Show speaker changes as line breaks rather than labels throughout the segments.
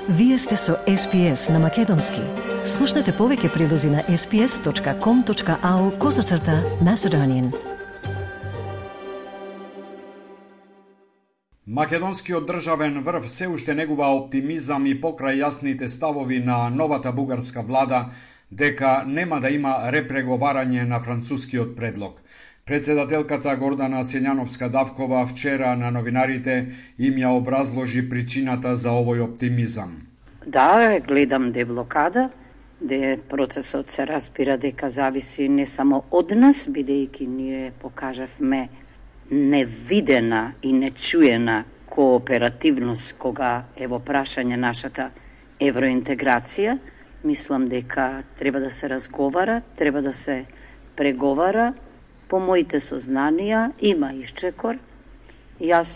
Вие сте со SPS на Македонски. Слушнете повеќе прилози на sps.com.au/Macedonian.
Македонскиот државен врв се уште негува оптимизам и покрај јасните ставови на новата бугарска влада дека нема да има репреговарање на францускиот предлог. Председателката Гордана Силјановска-Давкова вчера на новинарите им ја образложи причината за овој оптимизам.
Да, гледам де блокада, де процесот се разбира дека зависи не само од нас, бидејќи ние покажавме невидена и нечуена кооперативност кога е во прашање нашата евроинтеграција. Мислам дека треба да се разговара, треба да се преговара. По моите сознанија има исчекор. Јас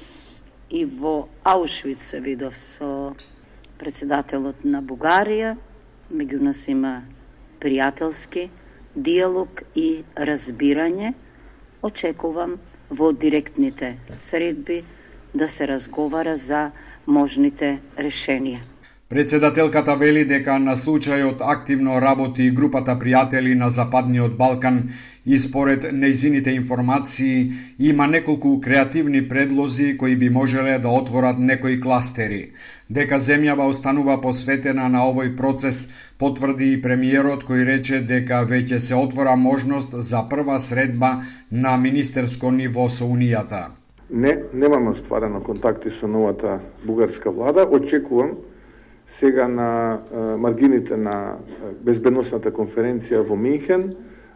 и во Аушвиц се видов со председателот на Бугарија. Меѓу нас има пријателски диалог и разбирање. Очекувам во директните средби да се разговара за можните решенија.
Председателката вели дека на случајот активно работи групата пријатели на Западниот Балкан и според нејзините информации има неколку креативни предлози кои би можеле да отворат некои кластери. Дека земјава останува посветена на овој процес, потврди и премиерот кој рече дека веќе се отвора можност за прва средба на министерско ниво со Унијата.
Немаме остварено контакти со новата бугарска влада. Очекувам сега на маргините на безбедносната конференција во Минхен,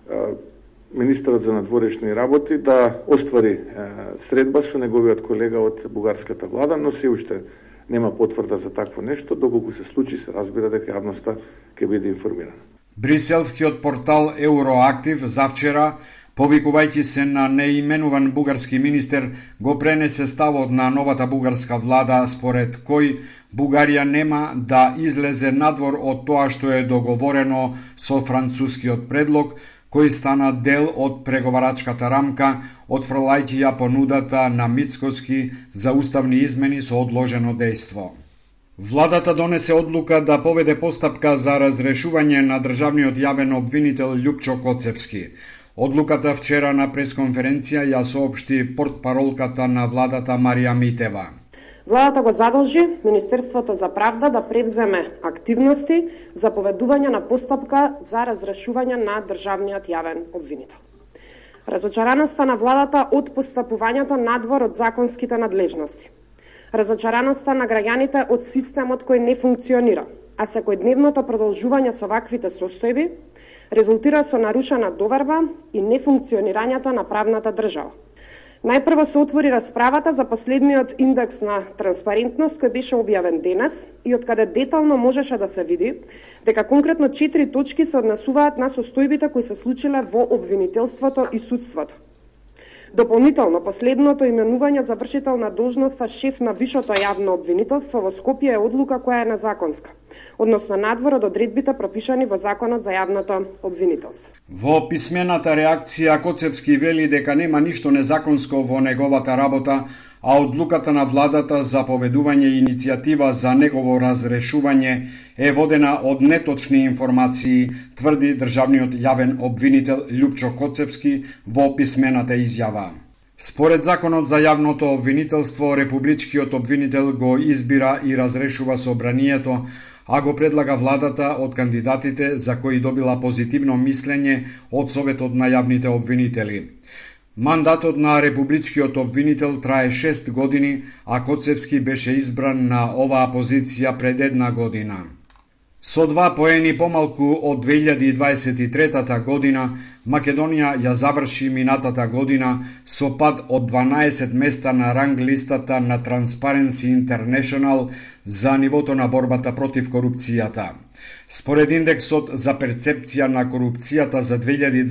министерот за надворешни работи да оствари средба со неговиот колега од бугарската влада, но се уште нема потврда за такво нешто. Доколку се случи, се разбира дека јавноста ќе биде информирана.
Бриселскиот портал Евроактив завчера, повикувајќи се на неименуван бугарски министер, го пренесе ставот на новата бугарска влада според кој Бугарија нема да излезе надвор од тоа што е договорено со францускиот предлог, кој стана дел од преговарачката рамка, отфрлајќи ја понудата на Мицкоски за уставни измени со одложено дејство. Владата донесе одлука да поведе постапка за разрешување на државниот јавен обвинител Љупчо Коцевски. Одлуката вчера на пресконференција ја соопшти портпаролката на владата Марија Митева.
Владата го задолжи Министерството за правда да превземе активности за поведување на постапка за разрешување на државниот јавен обвинител. Разочараноста на владата од постапувањето надвор од законските надлежности. Разочараноста на граѓаните од системот кој не функционира, а секојдневното продолжување со ваквите состојби резултира со нарушена доверба и нефункционирањето на правната држава. Најпрво се отвори расправата за последниот индекс на транспарентност кој беше објавен денес и од каде детално можеше да се види дека конкретно 4 точки се однесуваат на состојбите кои се случиле во обвинителството и судството. Дополнително, последното именување за вршител на должноста шеф на Вишото јавно обвинителство во Скопје е одлука која е незаконска, односно надвор од одредбите пропишани во Законот за јавното обвинителство.
Во писмената реакција Коцевски вели дека нема ништо незаконско во неговата работа, а одлуката на владата за поведување иницијатива за негово разрешување е водена од неточни информации, тврди државниот јавен обвинител Љупчо Коцевски во писмената изјава. Според Законот за јавното обвинителство, републичкиот обвинител го избира и разрешува собранието, а го предлага владата од кандидатите за кои добила позитивно мислење од Советот на јавните обвинители. Мандатот на републичкиот обвинител трае 6 години, а Коцевски беше избран на оваа позиција пред 1 година. Со 2 поени помалку од 2023 година, Македонија ја заврши минатата година со пад од 12 места на ранг листата на Transparency International за нивото на борбата против корупцијата. Според индексот за перцепција на корупцијата за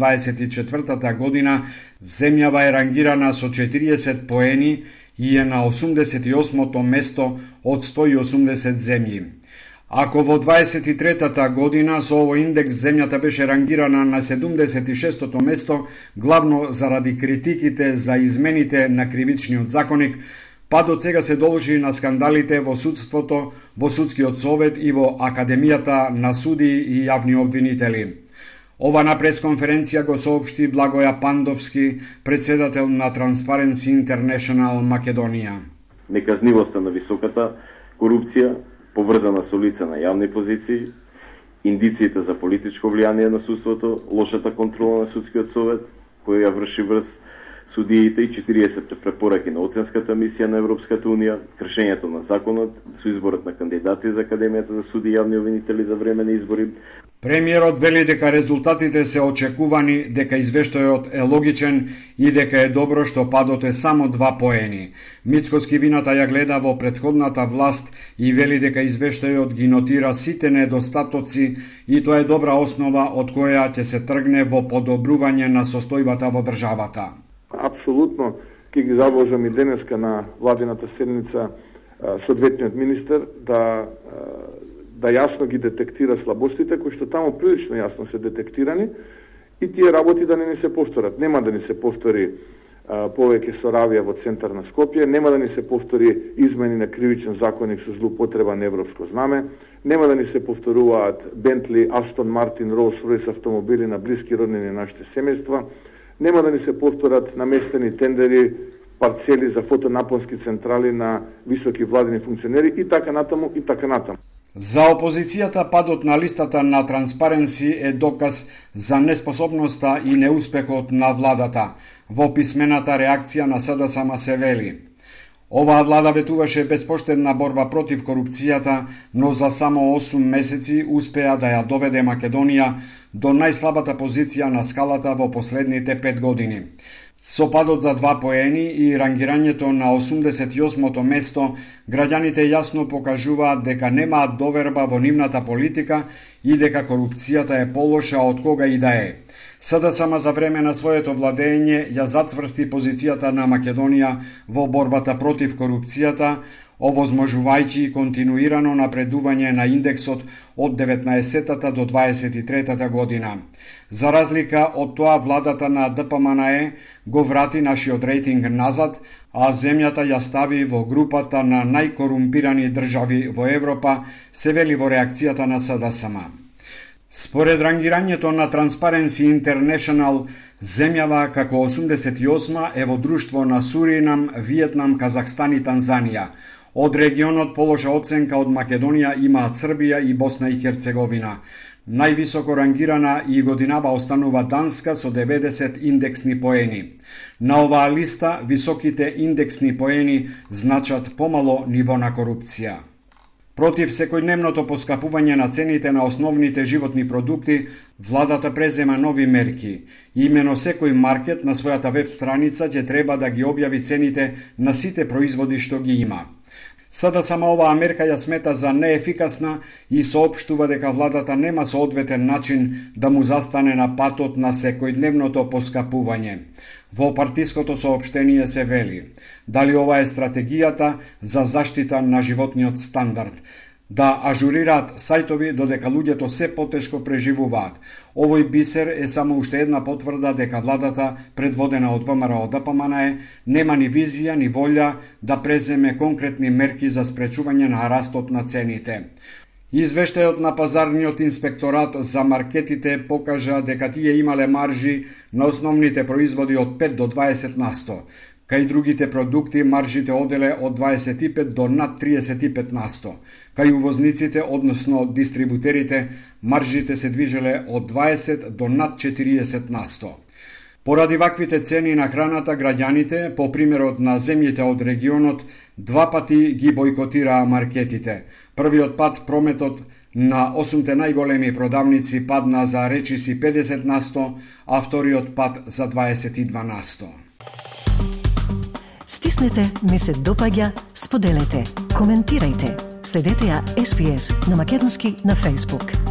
2024 година, земјава е рангирана со 40 поени и е на 88-то место од 180 земји. Ако во 23-та година со овој индекс земјата беше рангирана на 76-то место, главно заради критиките за измените на кривичниот законник, Падот сега се должи на скандалите во судството, во судскиот совет и во Академијата на суди и јавни обвинители. Ова на пресконференција го соопшти Благоја Пандовски, председател на Transparency International Македонија.
Неказнивоста на високата корупција, поврзана со лица на јавни позиции, индициите за политичко влијание на судството, лошата контрола на судскиот совет, која ја врши врз судиите и 40 препораки на оценската мисија на Европската Унија, кршењето на законот со изборот на кандидати за Академијата за суди и јавни обвинители за време избори.
Премиерот вели дека резултатите се очекувани, дека извештајот е логичен и дека е добро што падот е само 2 поени. Мицкоски вината ја гледа во претходната власт и вели дека извештајот ги нотира сите недостатоци и тоа е добра основа од која ќе се тргне во подобрување на состојбата во државата.
Апсолутно ќе ги заложам и денеска на владината седница соодветниот министер да јасно ги детектира слабостите, кои што таму прилично јасно се детектирани и тие работи да не ни се повторат. Нема да ни се повтори повеќе соравија во центар на Скопје, нема да ни се повтори измени на кривичен законник со злоупотреба на европско знаме, нема да ни се повторуваат Бентли, Астон Мартин, Ролс Ройс автомобили на блиски роднини на нашите семејства, нема да ни се повторат наместени тендери, парцели за фотонапонски централи на високи владини функционери и така натаму и така натаму.
За опозицијата падот на листата на Transparency е доказ за неспособноста и неуспехот на владата. Во писмената реакција на СДСМ се вели: оваа влада ветуваше безпоштедна борба против корупцијата, но за само 8 месеци успеа да ја доведе Македонија до најслабата позиција на скалата во последните 5 години. Со падот за 2 поени и рангирањето на 88-то место, граѓаните јасно покажуваат дека немаат доверба во нивната политика и дека корупцијата е полоша од кога и да е. СДСМ за време на своето владење ја зацврсти позицијата на Македонија во борбата против корупцијата, овозможувајќи континуирано напредување на индексот од 19-та до 23-та година. За разлика од тоа, владата на ДПМНЕ го врати нашиот рейтинг назад, а земјата ја стави во групата на најкорумпирани држави во Европа, се вели во реакцијата на СДСМ. Според рангирањето на Transparency International, земјава како 88 е во друштво на Суринам, Виетнам, Казахстан и Танзанија. Од регионот полоша оценка од Македонија имаат Србија и Босна и Херцеговина. Највисоко рангирана и годинава останува Данска со 90 индексни поени. На оваа листа високите индексни поени значат помало ниво на корупција. Против секојдневното поскапување на цените на основните животни продукти, владата презема нови мерки. Имено секој маркет на својата веб страница ќе треба да ги објави цените на сите производи што ги има. Сада сама оваа мерка ја смета за неефикасна и соопштува дека владата нема соодветен начин да му застане на патот на секојдневното поскапување. Во партиското соопштение се вели: дали ова е стратегијата за заштита на животниот стандард, да ажурираат сајтови додека луѓето се потешко преживуваат. Овој бисер е само уште една потврда дека владата, предводена од ВМРО ДПМНЕ, нема ни визија ни волја да преземе конкретни мерки за спречување на растот на цените. Извештајот на пазарниот инспекторат за маркетите покажа дека тие имале маржи на основните производи од 5 до 20%. Кај другите продукти маржите оделе од 25 до над 35%. Кај увозниците, односно дистрибутерите, маржите се движеле од 20 до над 40%. Поради ваквите цени на храната, граѓаните, по примерот на земјите од регионот, 2 пати ги бойкотираа маркетите. Првиот пат прометот на 8 најголеми продавници падна за речиси 50%, а вториот пат за 22%.
Стиснете, ми се допаѓа, споделете, коментирајте. Следете ја SPS на Македонски на Facebook.